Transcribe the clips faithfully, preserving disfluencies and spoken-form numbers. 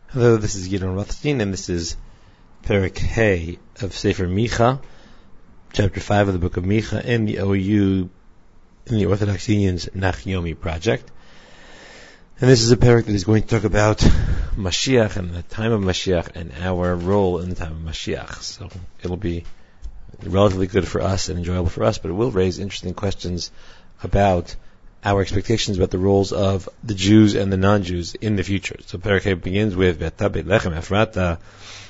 Hello, this is Gideon Rothstein, and this is Perek Hey of Sefer Micha, Chapter five of the Book of Micha, and the O U in the Orthodox Union's Nach Yomi project. And this is a Perek that is going to talk about Mashiach and the time of Mashiach and our role in the time of Mashiach. So it'll be relatively good for us and enjoyable for us, but it will raise interesting questions about our expectations about the roles of the Jews and the non-Jews in the future. So Perek Hey begins with Ve'ata Beit Lechem Ephrata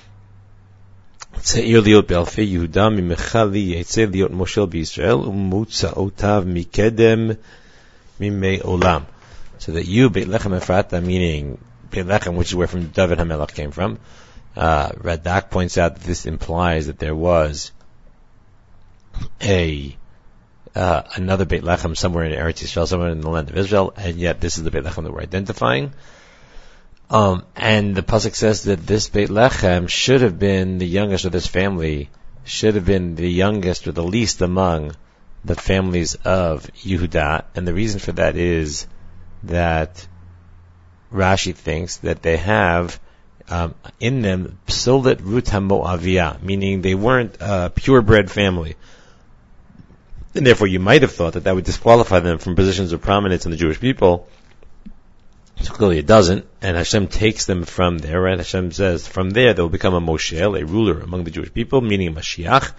Tzeir liot be'alfei Yehuda mimecha li yetzeh liot moshel b'Yisrael u'mutzaotav mikedem mimei olam. So that you, Beit Lechem Ephrata, meaning Beit Lechem, which is where from David HaMelech came from, uh, Radak points out that this implies that there was a Uh, another Beit Lechem somewhere in Eretz Yisrael, somewhere in the land of Israel, and yet this is the Beit Lechem that we're identifying. Um, and the pasuk says that this Beit Lechem should have been the youngest of this family, should have been the youngest or the least among the families of Yehuda, and the reason for that is that Rashi thinks that they have um, in them Psolet Rut HaMoaviyah, meaning they weren't a purebred family. And therefore you might have thought that that would disqualify them from positions of prominence in the Jewish people. So clearly it doesn't, and Hashem takes them from there, right? Hashem says, from there they will become a Moshel, a ruler among the Jewish people, meaning a Mashiach.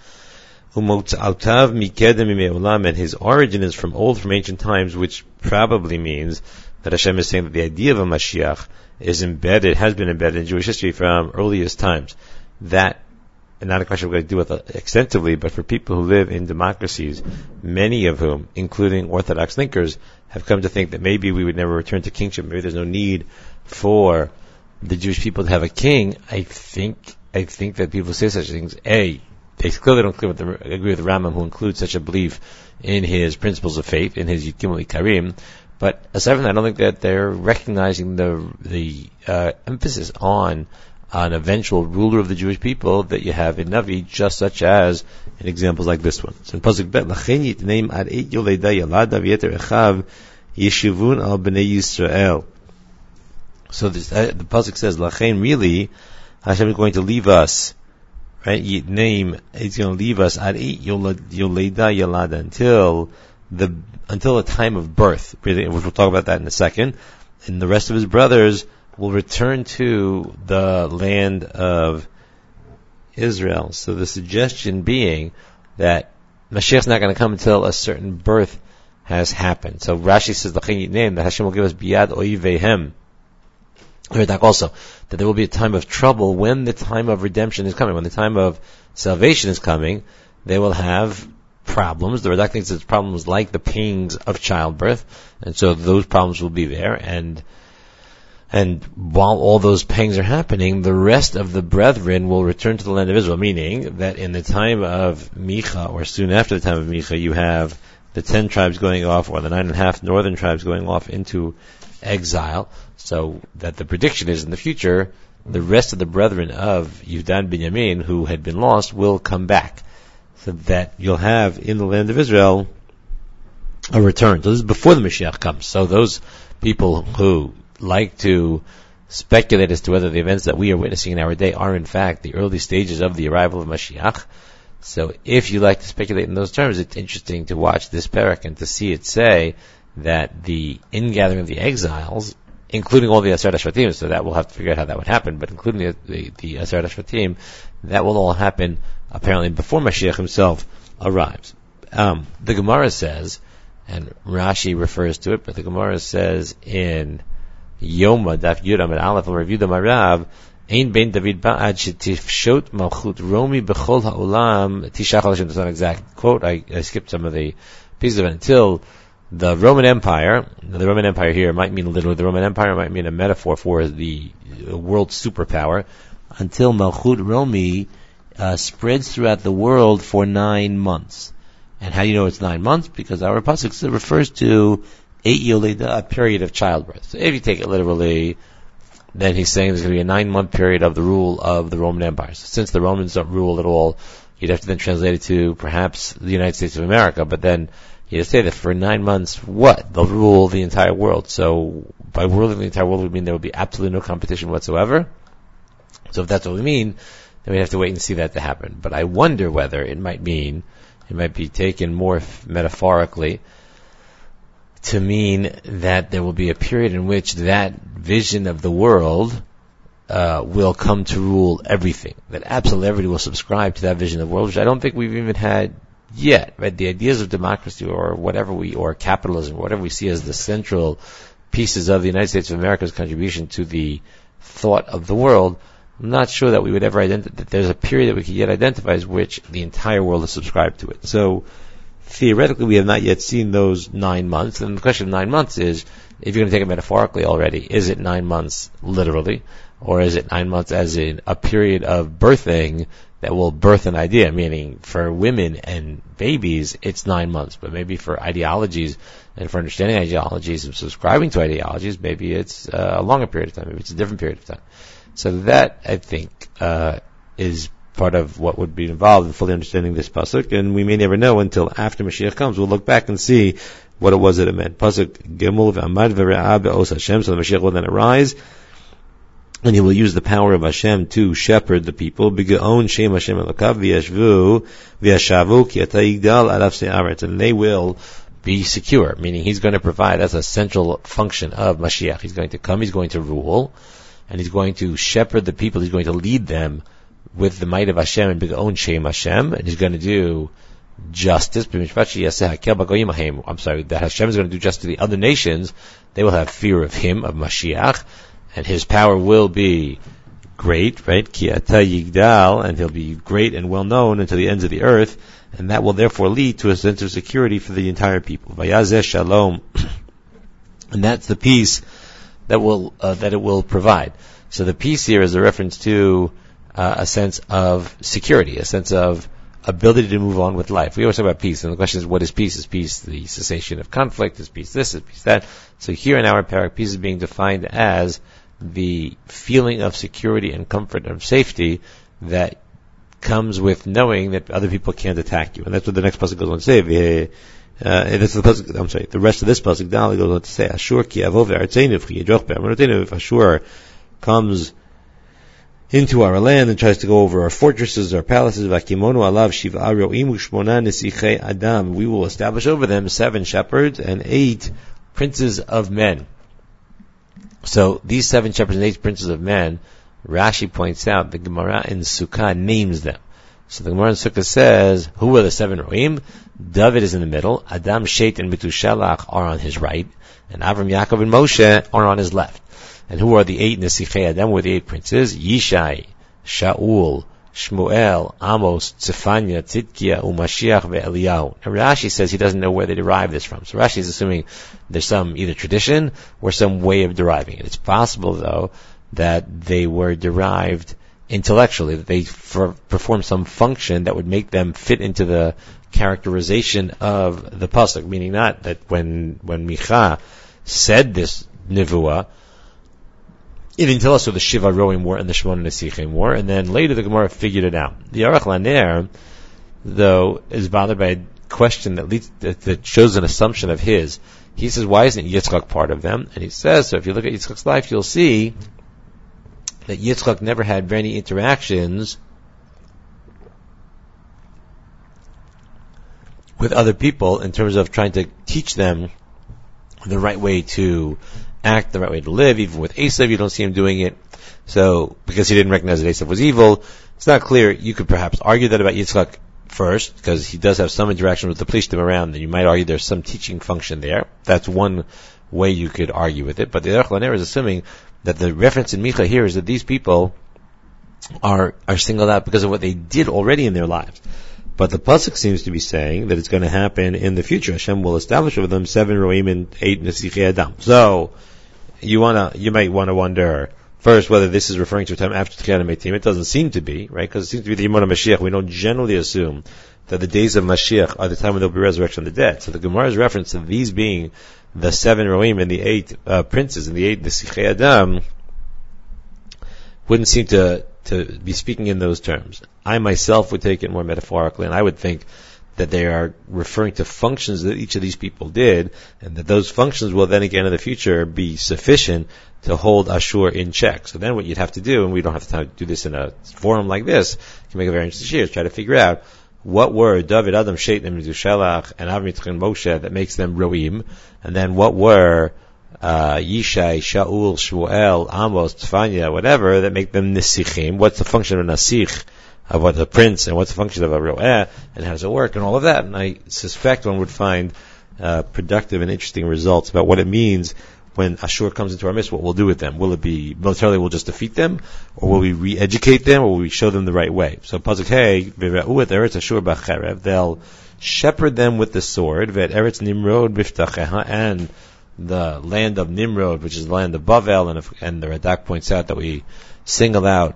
And his origin is from old, from ancient times, which probably means that Hashem is saying that the idea of a Mashiach is embedded, has been embedded in Jewish history from earliest times. That And not a question we're going to deal with extensively, but for people who live in democracies, many of whom, including Orthodox thinkers, have come to think that maybe we would never return to kingship. Maybe there's no need for the Jewish people to have a king. I think I think that people say such things. A, they clearly don't agree with the, agree with the Rambam, who includes such a belief in his principles of faith, in his Yikimul Ikarim. But aside from that, I don't think that they're recognizing the the uh, emphasis on an eventual ruler of the Jewish people that you have in Navi, just such as in examples like this one. So in Pasuk Bet, Lachen yitneim ad eight yoleda yalada v'yeter echav yeshivun al b'nei Yisrael. So this, uh, the Pasuk says, Lachen, really, Hashem is going to leave us, right? Yitneim, He's going to leave us ad eight yoleda yalada until the, until the time of birth, which we'll talk about that in a second. And the rest of his brothers will return to the land of Israel. So the suggestion being that Mashiach's not going to come until a certain birth has happened. So Rashi says, that Hashem will give us biyad oivehem. Also, that there will be a time of trouble when the time of redemption is coming. When the time of salvation is coming, they will have problems. The Radak thinks it's problems like the pains of childbirth, and so those problems will be there, and And while all those pangs are happening, the rest of the brethren will return to the land of Israel, meaning that in the time of Micha, or soon after the time of Micha, you have the ten tribes going off, or the nine and a half northern tribes going off into exile, so that the prediction is in the future, the rest of the brethren of Yehuda and Binyamin, who had been lost, will come back, so that you'll have in the land of Israel a return. So this is before the Mashiach comes. So those people who like to speculate as to whether the events that we are witnessing in our day are in fact the early stages of the arrival of Mashiach. So if you like to speculate in those terms, it's interesting to watch this Perek and to see it say that the ingathering of the exiles, including all the Aseret HaShvatim, so that we'll have to figure out how that would happen, but including the, the, the Aseret HaShvatim, that will all happen apparently before Mashiach himself arrives. Um, the Gemara says, and Rashi refers to it, but the Gemara says in Yoma Daf Yudam and Aleph will review the Marav. Ein ben David ba'ad shetifshot malchut Romi bechol ha'olam tishach Hashem. That's not an exact quote. I, I skipped some of the pieces of it. Until the Roman Empire, the Roman Empire here might mean literally the Roman Empire, might mean a metaphor for the world superpower. Until malchut Romi uh, spreads throughout the world for nine months. And how do you know it's nine months? Because our pasuk refers to eight yoleda, a period of childbirth. So if you take it literally, then he's saying there's going to be a nine-month period of the rule of the Roman Empire. So since the Romans don't rule at all, you'd have to then translate it to perhaps the United States of America, but then you'd say that for nine months, what? They'll rule the entire world. So by ruling the entire world would mean there would be absolutely no competition whatsoever. So if that's what we mean, then we have to wait and see that to happen. But I wonder whether it might mean, it might be taken more f- metaphorically to mean that there will be a period in which that vision of the world uh, will come to rule everything. That absolutely everybody will subscribe to that vision of the world, which I don't think we've even had yet. Right? The ideas of democracy or whatever we, or capitalism, whatever we see as the central pieces of the United States of America's contribution to the thought of the world, I'm not sure that we would ever identify, that there's a period that we could yet identify as which the entire world is subscribed to it. So, theoretically, we have not yet seen those nine months, and the question of nine months is, if you're going to take it metaphorically already, is it nine months literally, or is it nine months as in a period of birthing that will birth an idea, meaning for women and babies, it's nine months, but maybe for ideologies and for understanding ideologies and subscribing to ideologies, maybe it's uh, a longer period of time, maybe it's a different period of time. So that, I think, uh, is part of what would be involved in fully understanding this pasuk, and we may never know until after Mashiach comes. We'll look back and see what it was that it meant. Pasuk Gimel v'amad v're'ah be'os Hashem, so the Mashiach will then arise, and he will use the power of Hashem to shepherd the people. B'ge'on shem Hashem elokav v'yashvu v'yashavu ki ata yigdal alav se'aretz, and they will be secure, meaning he's going to provide, that's a central function of Mashiach. He's going to come, he's going to rule, and he's going to shepherd the people, he's going to lead them with the might of Hashem and B'ge'on Shem Hashem, and he's going to do justice. I'm sorry, that Hashem is going to do justice to the other nations. They will have fear of him, of Mashiach, and his power will be great, right? Ki ata yigdal, and he'll be great and well known unto the ends of the earth, and that will therefore lead to a sense of security for the entire people. Vayazeh shalom, and that's the peace that will uh, that it will provide. So the peace here is a reference to uh, a sense of security, a sense of ability to move on with life. We always talk about peace, and the question is, what is peace? Is peace the cessation of conflict? Is peace this? Is peace that? So here in our parak, peace is being defined as the feeling of security and comfort and safety that comes with knowing that other people can't attack you. And that's what the next pasuk goes on to say. Uh, that's the pasuk, I'm sorry, the rest of this pasuk, Dali, goes on to say, Ashur ki avov ve'artzeinu v'chiyedroch be'amonotenu. If Ashur comes into our land and tries to go over our fortresses, our palaces, v'akimonu alav shiv'a ro'im u'shmona nesichei adam, we will establish over them seven shepherds and eight princes of men. So these seven shepherds and eight princes of men, Rashi points out, the Gemara in Sukkah names them. So the Gemara in Sukkah says, who are the seven Ro'im? David is in the middle, Adam, Shet, and Metushelach are on his right, and Avram, Yaakov, and Moshe are on his left. And who are the eight Nesichei Adam? Who are the eight princes? Yishai, Shaul, Shmuel, Amos, Tzefania, Tzidkiah, Umashiach, ve'Eliyahu. And Rashi says he doesn't know where they derive this from. So Rashi is assuming there's some either tradition or some way of deriving it. It's possible, though, that they were derived intellectually, that they for, performed some function that would make them fit into the characterization of the pasuk, meaning not that when when Micha said this nevuah, he didn't tell us who the Shiva Roim were and the Shemona Nesichim were, and then later the Gemara figured it out. The Aruch Laner, though, is bothered by a question that leads that, that shows an assumption of his. He says, why isn't Yitzchak part of them? And he says, so if you look at Yitzchak's life, you'll see that Yitzchak never had very interactions with other people in terms of trying to teach them the right way to act, the right way to live. Even with Esav, you don't see him doing it. So, because he didn't recognize that Esav was evil, it's not clear. You could perhaps argue that about Yitzchak first, because he does have some interaction with the Plishtim around, and you might argue there's some teaching function there. That's one way you could argue with it. But the Aruch Laner is assuming that the reference in Micha here is that these people are are singled out because of what they did already in their lives. But the pasuk seems to be saying that it's going to happen in the future. Hashem will establish over them seven roim and eight nesichei adam. So you wanna, you might want to wonder first whether this is referring to a time after Tchiyat HaMeitim. It doesn't seem to be, right? Because it seems to be the Yemona Mashiach. We don't generally assume that the days of Mashiach are the time when there will be resurrection of the dead. So the Gemara's reference to these being the seven roim and the eight uh, princes and the eight nesichei adam wouldn't seem to to be speaking in those terms. I myself would take it more metaphorically, and I would think that they are referring to functions that each of these people did, and that those functions will then again in the future be sufficient to hold Ashur in check. So then what you'd have to do, and we don't have time to do this in a forum like this, you can make a very interesting shir, try to figure out what were David, Adam, Shaitim, Shelach, and Avram, Yitzchak, and Moshe that makes them Roim, and then what were uh, Yishai, Shaul, Shmuel, Amos, Tzfanya, whatever, that make them Nisichim. What's the function of a Nasich, of what a prince, and what's the function of a Ro'eh, and how does it work, and all of that. And I suspect one would find uh, productive and interesting results about what it means when Ashur comes into our midst, what we'll do with them. Will it be militarily we'll just defeat them, or will we re-educate them, or will we show them the right way? So Pasuk Hey, V'Ra'u et Eretz Ashur b'Cherev, they'll shepherd them with the sword, V'et Eretz Nimrod b'Iftacheha, and the land of Nimrod, which is the land of Bavel, and, if, and the Radak points out that we single out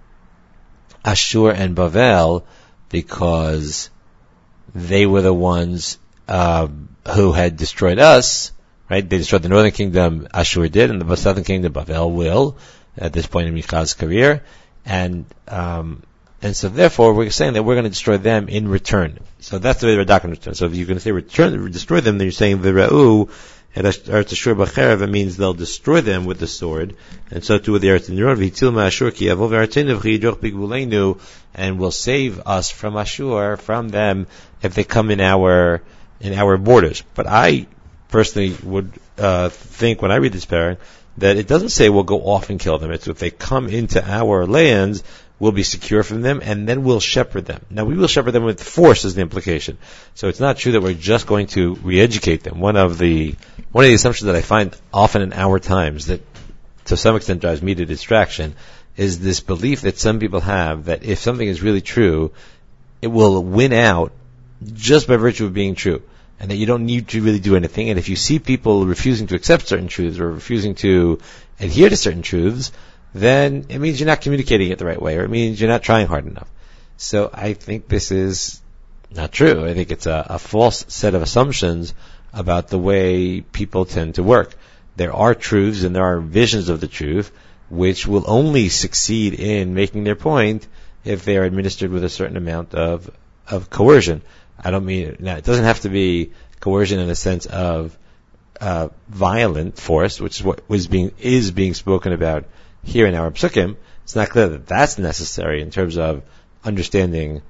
Ashur and Bavel because they were the ones uh, who had destroyed us. Right? They destroyed the northern kingdom, Ashur did, and the southern kingdom, Bavel, will, at this point in Micha's career. And, um, and so therefore, we're saying that we're going to destroy them in return. So that's the way the Radak understands. So if you're going to say return, destroy them, then you're saying V'Ra'u, and Eretz Ashur b'Cherev, it means they'll destroy them with the sword. And so too with the Eretz Nimrod, V'Yitzil ma'Ashur ki yavo v'Eretzeinu v'Yidoch b'Gvulenu, and will save us from Ashur, from them, if they come in our, in our borders. But I, personally would uh, think when I read this parak that it doesn't say we'll go off and kill them. It's if they come into our lands, we'll be secure from them, and then we'll shepherd them. Now, we will shepherd them with force is the implication. So it's not true that we're just going to re-educate them. One of the one of the assumptions that I find often in our times that to some extent drives me to distraction is this belief that some people have that if something is really true, it will win out just by virtue of being true, and that you don't need to really do anything. And if you see people refusing to accept certain truths or refusing to adhere to certain truths, then it means you're not communicating it the right way, or it means you're not trying hard enough. So I think this is not true. I think it's a, a false set of assumptions about the way people tend to work. There are truths and there are visions of the truth which will only succeed in making their point if they are administered with a certain amount of, of coercion. I don't mean, now it doesn't have to be coercion in a sense of uh, violent force, which is what was being, is being spoken about here in our psukim. It's not clear that that's necessary in terms of understanding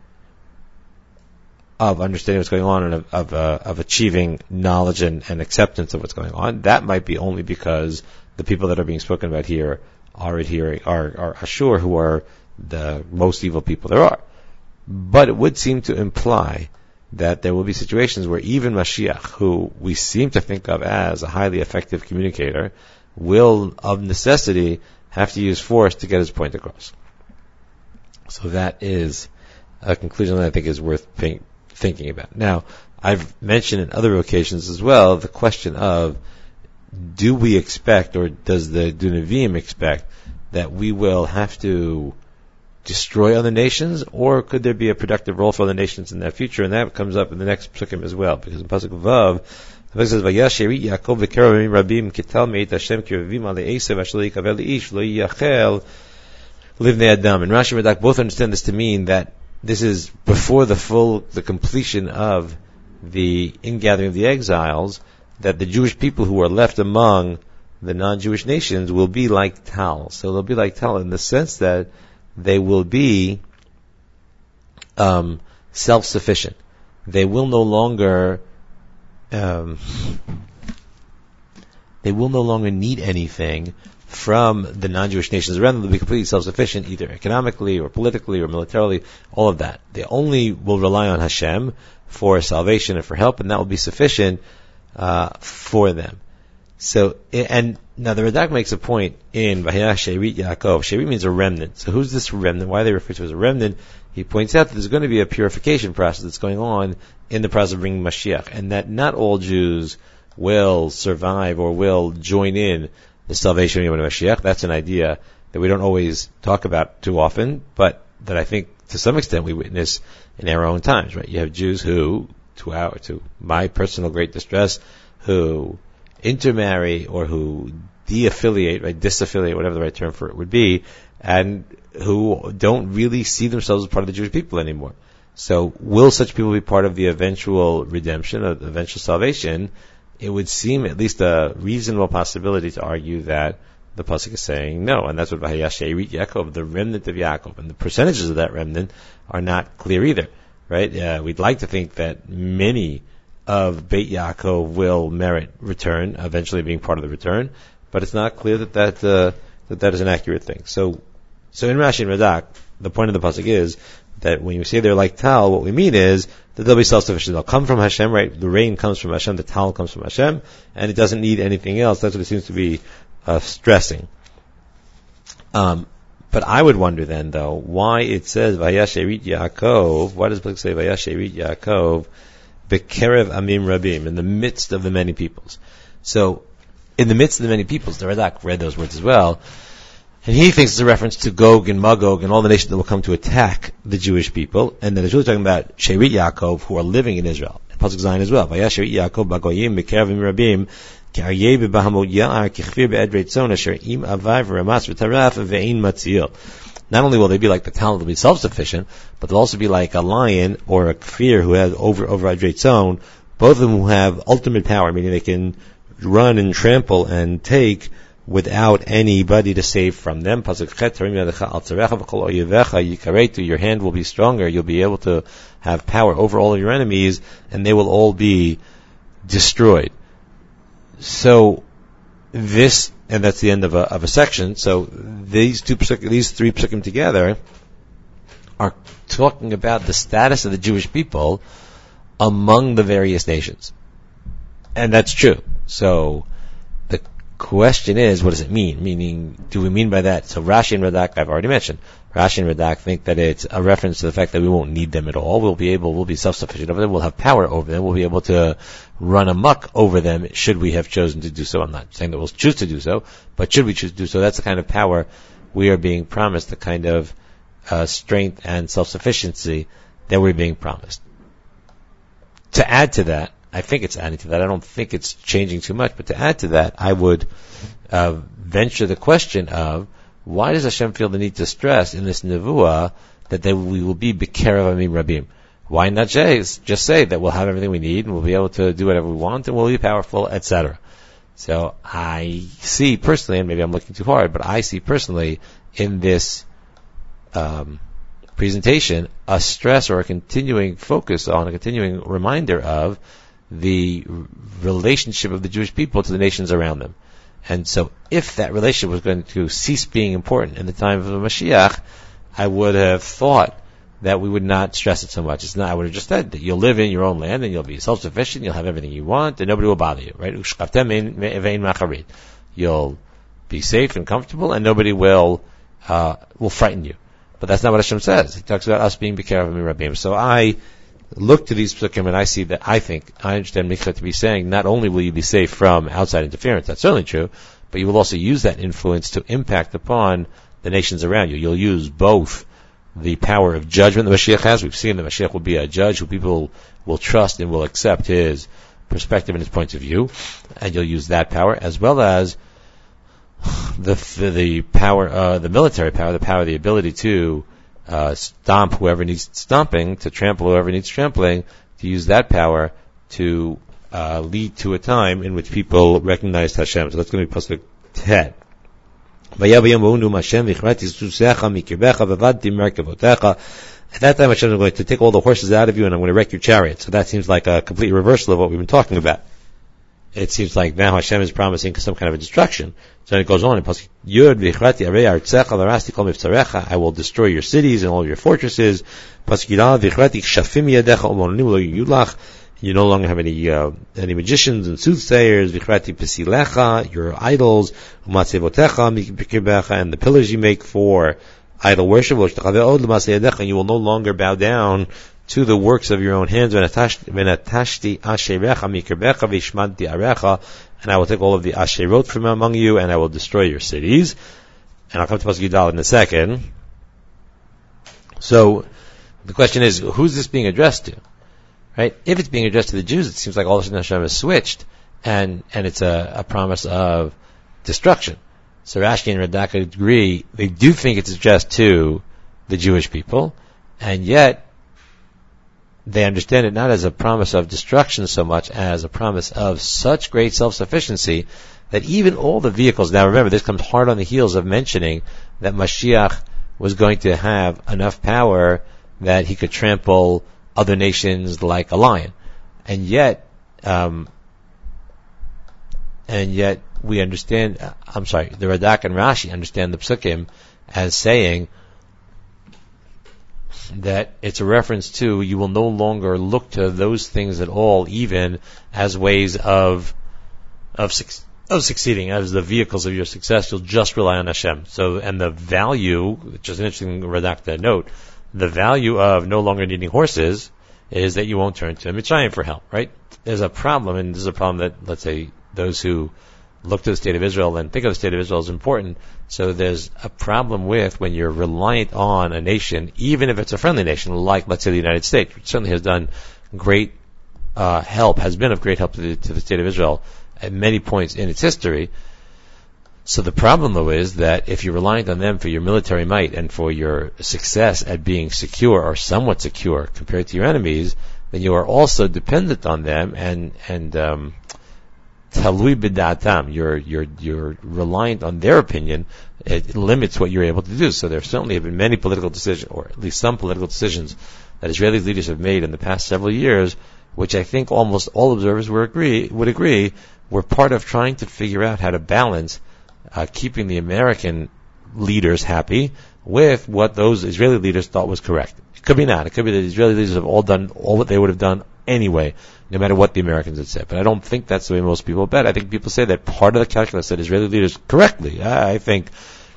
of understanding what's going on and of of, uh, of achieving knowledge and, and acceptance of what's going on. That might be only because the people that are being spoken about here are adhering, are, are Ashur, who are the most evil people there are. But it would seem to imply that there will be situations where even Mashiach, who we seem to think of as a highly effective communicator, will, of necessity, have to use force to get his point across. So that is a conclusion that I think is worth think, thinking about. Now, I've mentioned in other occasions as well the question of, do we expect, or does the Dunavim expect, that we will have to destroy other nations, or could there be a productive role for other nations in that future? And that comes up in the next psukim as well, because in Pasuk Vav, the Pasuk says, "Vayasheri Yaakov v'kerov rabim kital meit Hashem kiruvim ale Esav asher yikavel leish lo yachel livnei adam." And Rashi and Radak both understand this to mean that this is before the full, the completion of the ingathering of the exiles, that the Jewish people who are left among the non-Jewish nations will be like Tal. So they'll be like Tal in the sense that they will be um, self-sufficient. They will no longer um, they will no longer need anything from the non-Jewish nations around them. They'll be completely self-sufficient, either economically or politically or militarily, all of that. They only will rely on Hashem for salvation and for help, and that will be sufficient uh, for them. So, and now the Radak makes a point in Vayah Sherit Yaakov. Sherit means a remnant. So who's this remnant? Why they refer to it as a remnant? He points out that there's going to be a purification process that's going on in the process of bringing Mashiach, and that not all Jews will survive or will join in the salvation of Mashiach. That's an idea that we don't always talk about too often, but that I think to some extent we witness in our own times, right? You have Jews who, to our, to my personal great distress, who intermarry or who de-affiliate, right, disaffiliate, whatever the right term for it would be, and who don't really see themselves as part of the Jewish people anymore. So will such people be part of the eventual redemption, of the eventual salvation? It would seem at least a reasonable possibility to argue that the pasuk is saying no, and that's what Vahayash She'erit Yaakov, the remnant of Yaakov, and the percentages of that remnant are not clear either, right? Uh, we'd like to think that many of Beit Yaakov will merit return, eventually being part of the return, but it's not clear that that uh, that, that is an accurate thing. So, so in Rashi and Radak, the point of the pasuk is that when you say they're like Tal, what we mean is that they'll be self-sufficient. They'll come from Hashem, right? The rain comes from Hashem, the Tal comes from Hashem, and it doesn't need anything else. That's what it seems to be uh, stressing. Um, but I would wonder then, though, why it says Vayash She'erit Yaakov. Why does the book say Vayash She'erit Yaakov Bekerev Amim Rabim, in the midst of the many peoples? So, in the midst of the many peoples, the Radak read those words as well. And he thinks it's a reference to Gog and Magog and all the nations that will come to attack the Jewish people. And then it's really talking about She'erit Yaakov, who are living in Israel. Pasuk Zayin as well. Vayash She'erit Yaakov Bagoyim Bekerev Amim Rabim K'aryeh B'bahamot Ya'ar K'chvir Be'edrei Tzon Asher Im Avav V'Ramas V'Taraf Ve'ein Matzil. Not only will they be like the talent, they'll be self-sufficient, but they'll also be like a lion or a kfir who has over over Edrei Tzon, both of them who have ultimate power, meaning they can run and trample and take without anybody to save from them. Your hand will be stronger, you'll be able to have power over all of your enemies, and they will all be destroyed. So, this, and that's the end of a, of a section, so these two, these three psukim together are talking about the status of the Jewish people among the various nations. And that's true. So, the question is, what does it mean? Meaning, do we mean by that? So Rashi and Radak, I've already mentioned. Rashi and Radak think that it's a reference to the fact that we won't need them at all. We'll be able, we'll be self-sufficient over them. We'll have power over them. We'll be able to run amok over them should we have chosen to do so. I'm not saying that we'll choose to do so, but should we choose to do so, that's the kind of power we are being promised, the kind of uh, strength and self-sufficiency that we're being promised. To add to that, I think it's adding to that. I don't think it's changing too much, but to add to that, I would uh, venture the question of, why does Hashem feel the need to stress in this nevuah that they, we will be Bekerev Amim Rabim? Why not just, just say that we'll have everything we need and we'll be able to do whatever we want and we'll be powerful, et cetera. So I see personally, and maybe I'm looking too hard, but I see personally in this um, presentation a stress or a continuing focus on, a continuing reminder of the relationship of the Jewish people to the nations around them. And so if that relationship was going to cease being important in the time of the Mashiach, I would have thought that we would not stress it so much. It's not, I would have just said that you'll live in your own land and you'll be self-sufficient, you'll have everything you want, and nobody will bother you, right? You'll be safe and comfortable, and nobody will uh, will frighten you. But that's not what Hashem says. He talks about us being Bekerev Amim Rabim. So I look to these psukim and I see that, I think, I understand Mikra to be saying, not only will you be safe from outside interference, that's certainly true, but you will also use that influence to impact upon the nations around you. You'll use both the power of judgment the Mashiach has. We've seen the Mashiach will be a judge who people will trust and will accept his perspective and his point of view, and you'll use that power, as well as the the, the power, uh, the military power, the power, the ability to Uh, stomp whoever needs stomping, to trample whoever needs trampling, to use that power to uh, lead to a time in which people recognize Hashem. So that's going to be pasuk ten. At that time Hashem is going to take all the horses out of you and I'm going to wreck your chariot. So that seems like a complete reversal of what we've been talking about. It seems like now Hashem is promising some kind of a destruction. So then it goes on in Pasuk Yud, V'ichrati arei artzecha v'arasti kol mivtzarecha. I will destroy your cities and all your fortresses. Pasuk Yidal, V'ichrati kshafim yadecha umonim lo yulach. You no longer have any uh, any magicians and soothsayers. V'ichrati pesilecha, your idols, umatzevotecha mikirbecha, and the pillars you make for idol worship. And you will no longer bow down to the works of your own hands, and I will take all of the asherot from among you, and I will destroy your cities. And I'll come to Pasuk Yudal in a second. So, the question is, who's this being addressed to? Right? If it's being addressed to the Jews, it seems like all of a sudden Hashem has switched, and, and it's a, a promise of destruction. So Rashi and Radak agree, they do think it's addressed to the Jewish people, and yet, they understand it not as a promise of destruction so much as a promise of such great self-sufficiency that even all the vehicles, now remember, this comes hard on the heels of mentioning that Mashiach was going to have enough power that he could trample other nations like a lion. And yet, um, and yet we understand, uh, I'm sorry, the Radak and Rashi understand the Psukim as saying that it's a reference to you will no longer look to those things at all, even as ways of of, of succeeding, as the vehicles of your success. You'll just rely on Hashem. So, and the value, which is an interesting Radak to note, the value of no longer needing horses is that you won't turn to Mitzrayim for help, right? There's a problem, and this is a problem that, let's say, those who look to the state of Israel and think of the state of Israel as important. So there's a problem with when you're reliant on a nation, even if it's a friendly nation, like, let's say, the United States, which certainly has done great uh, help, has been of great help to the, to the state of Israel at many points in its history. So the problem, though, is that if you're reliant on them for your military might and for your success at being secure or somewhat secure compared to your enemies, then you are also dependent on them and and um, talui b'da'atam. You're you're you're reliant on their opinion. It limits what you're able to do. So there certainly have been many political decisions, or at least some political decisions, that Israeli leaders have made in the past several years, which I think almost all observers would agree would agree were part of trying to figure out how to balance uh, keeping the American leaders happy with what those Israeli leaders thought was correct. It could be not. It could be that the Israeli leaders have all done all what they would have done anyway, no matter what the Americans had said. But I don't think that's the way most people bet. I think people say that part of the calculus that Israeli leaders correctly, I think,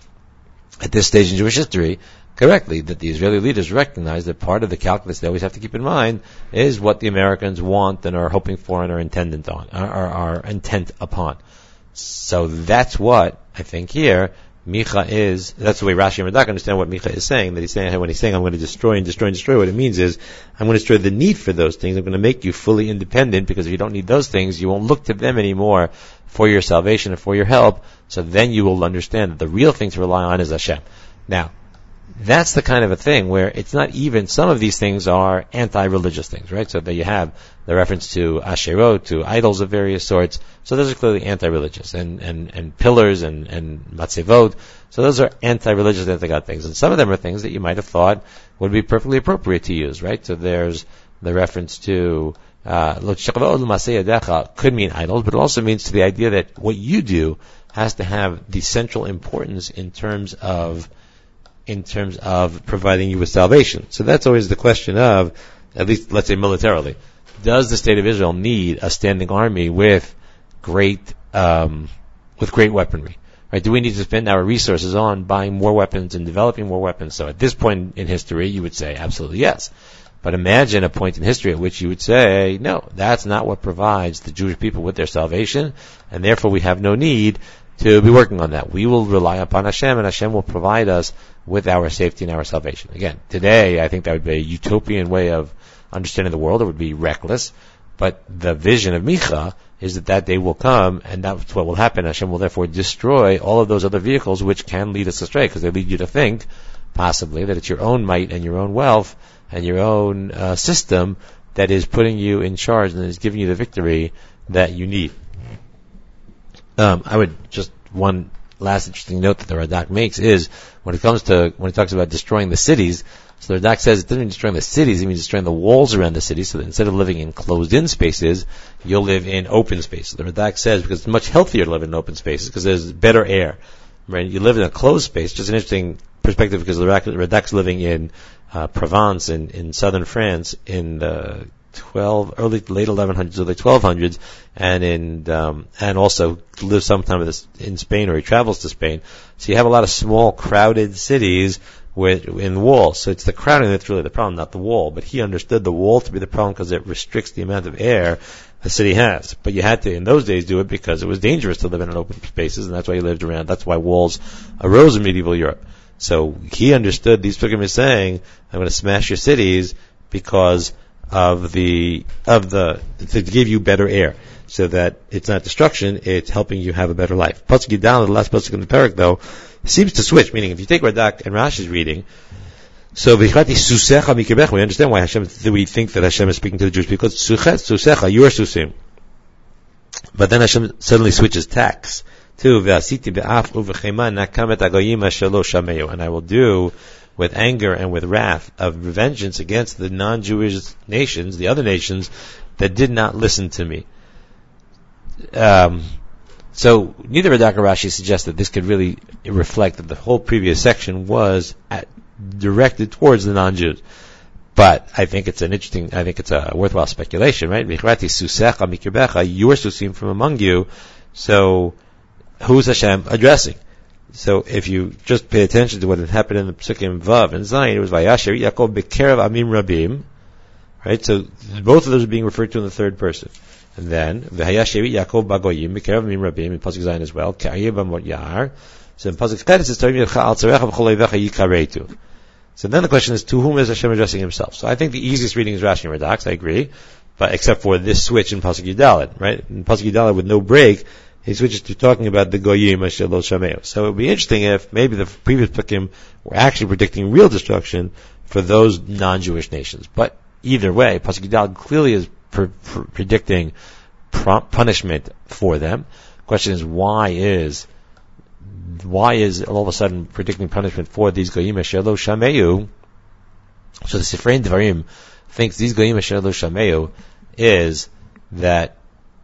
at this stage in Jewish history, correctly, that the Israeli leaders recognize that part of the calculus they always have to keep in mind is what the Americans want and are hoping for and are intended on, are, are, are intent upon. So that's what I think here Micha is. That's the way Rashi and Radak understand what Micha is saying. That he's saying when he's saying I'm going to destroy and destroy and destroy. What it means is I'm going to destroy the need for those things. I'm going to make you fully independent, because if you don't need those things, you won't look to them anymore for your salvation and for your help. So then you will understand that the real thing to rely on is Hashem. Now, that's the kind of a thing where it's not even, some of these things are anti-religious things, right? So that you have the reference to Asherot, to idols of various sorts. So those are clearly anti-religious, and, and, and pillars and, and matzevot. So those are anti-religious, anti-God things. And some of them are things that you might have thought would be perfectly appropriate to use, right? So there's the reference to, uh, could mean idols, but it also means to the idea that what you do has to have the central importance in terms of in terms of providing you with salvation. So that's always the question of, at least let's say militarily, does the state of Israel need a standing army with great um, with great weaponry? Right? Do we need to spend our resources on buying more weapons and developing more weapons? So at this point in history, you would say absolutely yes. But imagine a point in history at which you would say, no, that's not what provides the Jewish people with their salvation, and therefore we have no need to be working on that. We will rely upon Hashem, and Hashem will provide us with our safety and our salvation. Again, today, I think that would be a utopian way of understanding the world. It would be reckless. But the vision of Micha is that that day will come, and that's what will happen. Hashem will therefore destroy all of those other vehicles which can lead us astray, because they lead you to think, possibly, that it's your own might and your own wealth and your own uh, system that is putting you in charge and is giving you the victory that you need. Um, I would just, one last interesting note that the Radak makes is, when it comes to, when he talks about destroying the cities, so the Radak says it doesn't mean destroying the cities, it means destroying the walls around the city, so that instead of living in closed-in spaces, you'll live in open spaces. The Radak says, because it's much healthier to live in open spaces, because there's better air. Right? You live in a closed space, just an interesting perspective, because the Radak's living in uh, Provence, in, in southern France, in the twelve, early, late eleven hundreds, early twelve hundreds, and in, um, and also lives sometime in Spain, or he travels to Spain. So you have a lot of small, crowded cities with, in walls. So it's the crowding that's really the problem, not the wall. But he understood the wall to be the problem because it restricts the amount of air the city has. But you had to, in those days, do it because it was dangerous to live in open spaces, and that's why he lived around. That's why walls arose in medieval Europe. So he understood, these Psukim is saying, I'm going to smash your cities because of the, of the, to give you better air, so that it's not destruction, it's helping you have a better life. Pasuk Yidal, the last pasuk in the parak, though, seems to switch, meaning if you take Radak and Rashi's reading, So, we understand why Hashem, we think that Hashem is speaking to the Jewish people. It's susecha, you are susim. But then Hashem suddenly switches tacks to and I will do with anger and with wrath of vengeance against the non-Jewish nations, the other nations that did not listen to me. Um, so neither Radak or Rashi suggests that this could really reflect that the whole previous section was at, directed towards the non-Jews. But I think it's an interesting, I think it's a worthwhile speculation, right? You are susim from among you. So, who's Hashem addressing? So, if you just pay attention to what had happened in the Psukim Vav and Zayin, it was Vayasher Yaakov Bekerev Amim Rabim, right? So, both of those are being referred to in the third person. And then, Vayasher Yaakov Bagoyim Bekerev Amim Rabim in Pasuk Zayin as well. Ka'ayir Bamot Yar. So, in Pasuk Chet it says Tarim Yelcha Al Tzarecha V'choleivecha Yikareitu. So then the question is, to whom is Hashem addressing himself? So I think the easiest reading is Rashi and Radak, I agree, but except for this switch in Pasuk Yudalet, right? In Pasuk Yudalet with no break, he switches to talking about the Goyim Asher Lo Shameu. So it would be interesting if maybe the previous Pekim were actually predicting real destruction for those non-Jewish nations. But either way, Pasuk Yudalet clearly is pr- pr- predicting pr- punishment for them. The question is, why is Why is all of a sudden predicting punishment for these Goyim Asher Lo Shameu? So the Sifrei Devarim thinks these Goyim Asher Lo Shameu is that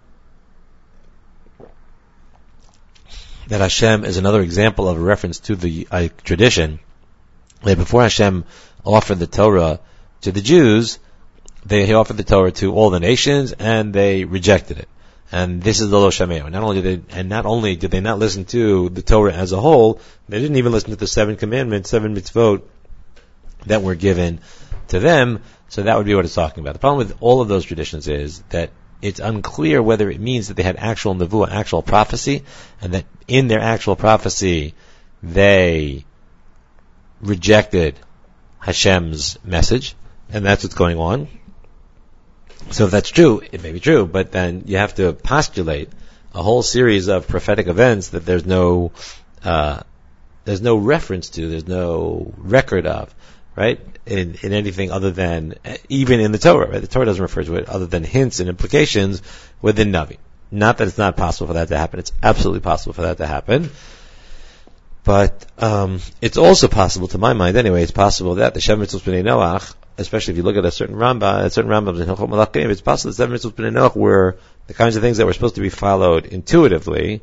that Hashem is another example of a reference to the uh, tradition that before Hashem offered the Torah to the Jews, they he offered the Torah to all the nations and they rejected it. And this is the Lo Shameu. Not only did they, and not only did they not listen to the Torah as a whole, they didn't even listen to the seven commandments, seven mitzvot that were given to them. So that would be what it's talking about. The problem with all of those traditions is that it's unclear whether it means that they had actual nevuah, actual prophecy, and that in their actual prophecy they rejected Hashem's message, and that's what's going on. So if that's true, it may be true, but then you have to postulate a whole series of prophetic events that there's no, uh, there's no reference to, there's no record of, right? In, in anything other than, even in the Torah, right? The Torah doesn't refer to it other than hints and implications within Navi. Not that it's not possible for that to happen, it's absolutely possible for that to happen. But, um, it's also possible, to my mind anyway, it's possible that the Shem Mitzvot B'nai Noach, especially if you look at a certain Rambam, a certain Rambam in Hilchot Malachim, it's possible that seven mitzvot b'nei Noach were the kinds of things that were supposed to be followed intuitively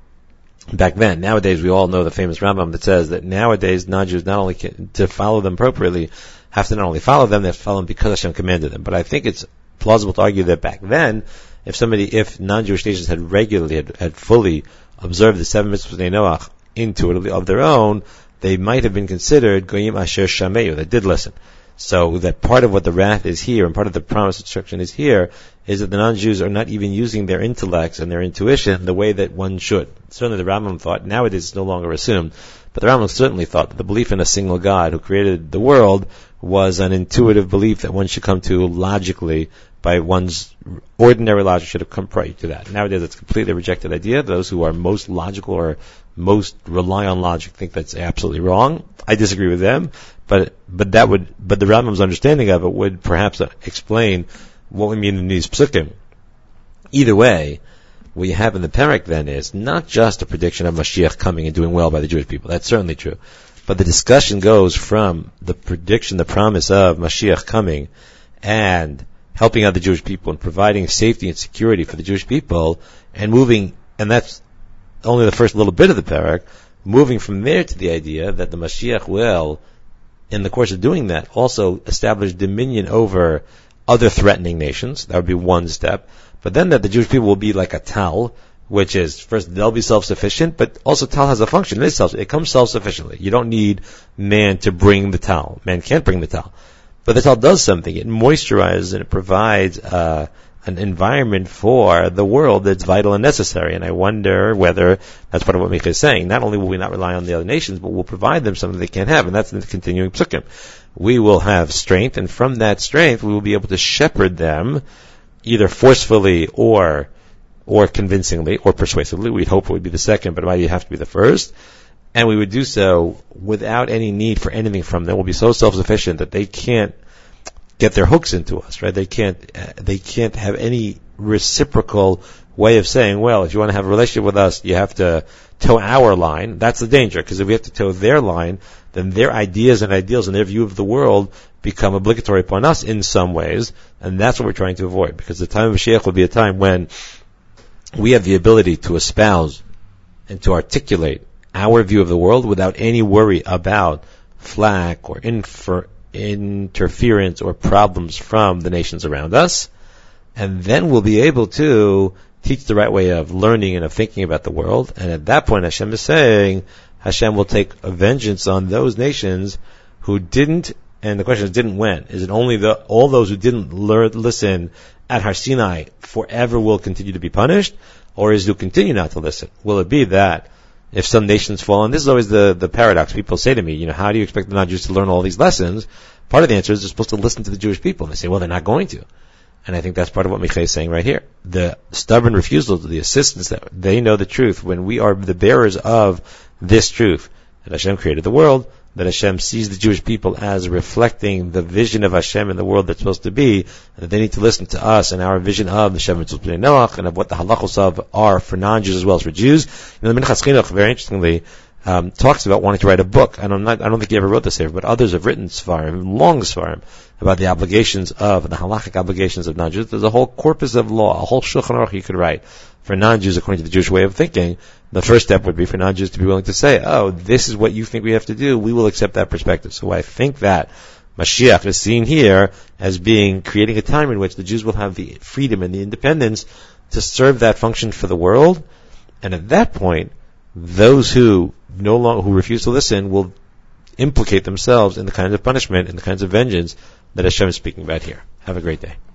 back then. Nowadays, we all know the famous Rambam that says that nowadays non-Jews not only can, to follow them appropriately, have to not only follow them, they have to follow them because Hashem commanded them. But I think it's plausible to argue that back then, if somebody, if non-Jewish nations had regularly, had, had fully observed the seven mitzvot b'nei Noach intuitively of their own, they might have been considered Goyim Asher Shameu, that did listen. So that part of what the wrath is here, and part of the promised destruction is here, is that the non-Jews are not even using their intellects and their intuition the way that one should. Certainly the Rambam thought, nowadays it's no longer assumed, but the Rambam certainly thought that the belief in a single God who created the world was an intuitive belief that one should come to logically by one's ordinary logic should have come prior to that. Nowadays it's a completely rejected idea. Those who are most logical or most rely on logic think that's absolutely wrong. I disagree with them, but but that would but the Rambam's understanding of it would perhaps explain what we mean in these psukim. Either way, what you have in the Perek then is not just a prediction of Mashiach coming and doing well by the Jewish people. That's certainly true. But the discussion goes from the prediction, the promise of Mashiach coming and helping out the Jewish people and providing safety and security for the Jewish people and moving, and that's only the first little bit of the Perek, moving from there to the idea that the Mashiach will, in the course of doing that, also establish dominion over other threatening nations. That would be one step. But then that the Jewish people will be like a tal, which is, first, they'll be self-sufficient, but also tal has a function. It is self, it comes self-sufficiently. You don't need man to bring the tal. Man can't bring the tal. But the tal does something. It moisturizes and it provides, uh, an environment for the world that's vital and necessary. And I wonder whether that's part of what Micha is saying. Not only will we not rely on the other nations, but we'll provide them something they can't have. And that's in the continuing psukim. We will have strength, and from that strength, we will be able to shepherd them either forcefully or or convincingly or persuasively. We'd hope it would be the second, but it might have to be the first. and we would do so without any need for anything from them. We'll be so self-sufficient that they can't get their hooks into us, right? They can't, uh, they can't have any reciprocal way of saying, well, if you want to have a relationship with us, you have to toe our line. That's the danger, because if we have to toe their line, then their ideas and ideals and their view of the world become obligatory upon us in some ways, and that's what we're trying to avoid, because the time of Mashiach will be a time when we have the ability to espouse and to articulate our view of the world without any worry about flack or infer- interference or problems from the nations around us, and then we'll be able to teach the right way of learning and of thinking about the world. And at that point, Hashem is saying, Hashem will take a vengeance on those nations who didn't, and the question is, didn't when? Is it only the, all those who didn't learn, listen at Har Sinai forever will continue to be punished? Or is it who continue not to listen? Will it be that if some nations fall, and this is always the, the paradox, people say to me, you know, how do you expect the non-Jews to learn all these lessons? Part of the answer is they're supposed to listen to the Jewish people. And they say, well, they're not going to. And I think that's part of what Michal is saying right here. The stubborn refusal to the assistance that they know the truth when we are the bearers of this truth, that Hashem created the world, that Hashem sees the Jewish people as reflecting the vision of Hashem in the world that's supposed to be, and that they need to listen to us and our vision of the Shem Mitzvot Bnei Noach and of what the halachos of are for non-Jews as well as for Jews. You know, the Minchas Chinuch, very interestingly, um, talks about wanting to write a book. I don't, I don't think he ever wrote this here, but others have written Sfarim, long Sfarim, about the obligations of, the halachic obligations of non-Jews. There's a whole corpus of law, a whole Shulchan Aruch you could write for non-Jews according to the Jewish way of thinking. The first step would be for non-Jews to be willing to say, oh, this is what you think we have to do, we will accept that perspective. So I think that Mashiach is seen here as being, creating a time in which the Jews will have the freedom and the independence to serve that function for the world. And at that point, those who no longer, who refuse to listen will implicate themselves in the kinds of punishment and the kinds of vengeance that Hashem is speaking about here. Have a great day.